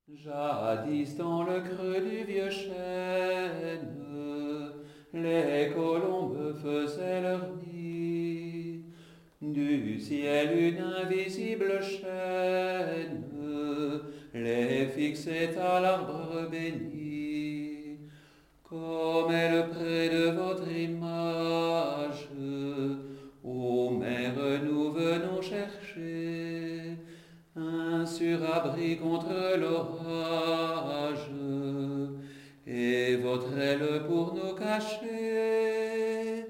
Jadis dans le creux du vieux chêne, les colombes faisaient leur nid. Du ciel une invisible chaîne les fixait à l'arbre béni. Comme elle près de votre image, ô mère, nous venons chercher un surabri contre l'orage et votre aile pour nous cacher.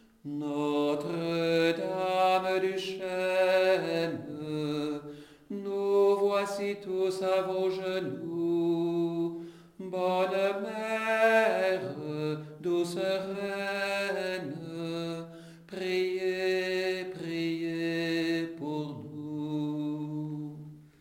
Notre-Dame du Chêne, nous voici tous à vos genoux. Bonne mère, douce reine, priez, priez pour nous.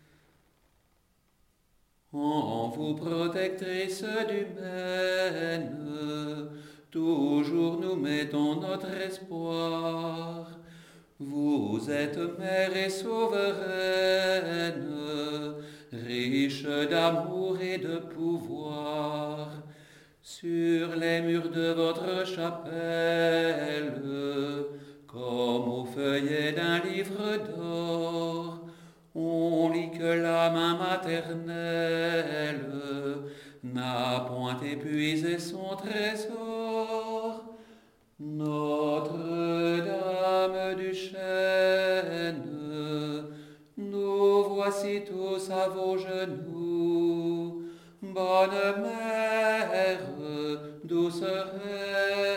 En vous protectrice du Maine, toujours nous mettons notre espoir. Vous êtes mère et souveraine, riche d'amour et de pouvoir. Sur les murs de votre chapelle, comme au feuillet d'un livre d'or, on lit que la main maternelle n'a point épuisé son trésor. Notre-Dame du Chêne, nous voici tous à vos genoux. Bonne mère, douce reine,